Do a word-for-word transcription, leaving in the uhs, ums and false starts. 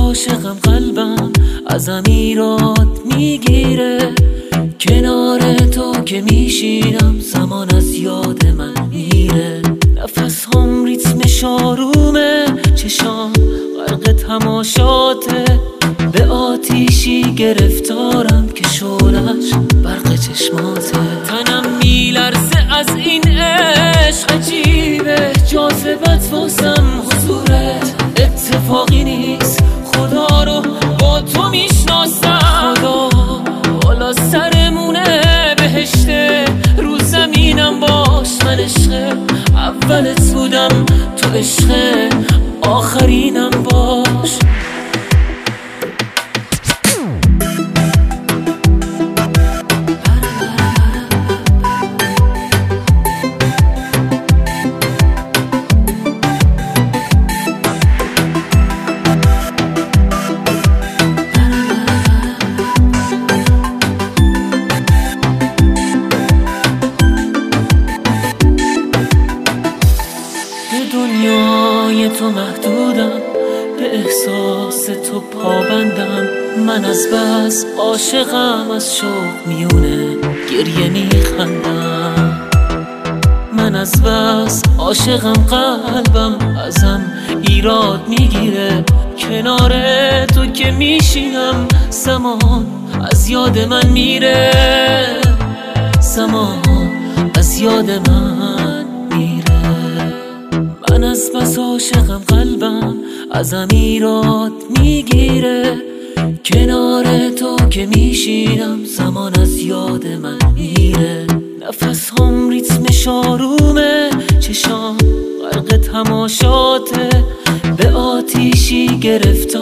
عاشقم قلبم ازم ایراد میگیره، کنار تو که میشینم زمان از یاد من میره. نفس هم ریتمش آرومه، چشام غرق تماشاته، به آتیشی گرفتارم که شعله‌اش برق چشماته. تنم میلرزه از این عشق عجیبه، جاذبت واسم حضورت اتفاقی نیست، خدا رو با تو میشناسم. خدا بالا سرمونه بهشته، رو زمینم باش من عشقه، اولت بودم تو عشقه، آخرینم باش. دنیای تو محدودم، به احساس تو پابندم، من از بس عاشقم از شوق میونه گریه میخندم. من از بس عاشقم قلبم ازم ایراد میگیره، کنار تو که میشینم زمان از یاد من میره، زمان از یاد من میره. من از بس عاشقم قلبم ازم ایراد میگیره، کنار تو که میشینم زمان از یاد من میره. نفس هم ریتمش آرومه، چشام غرق تماشاته، به آتیشی گرفتار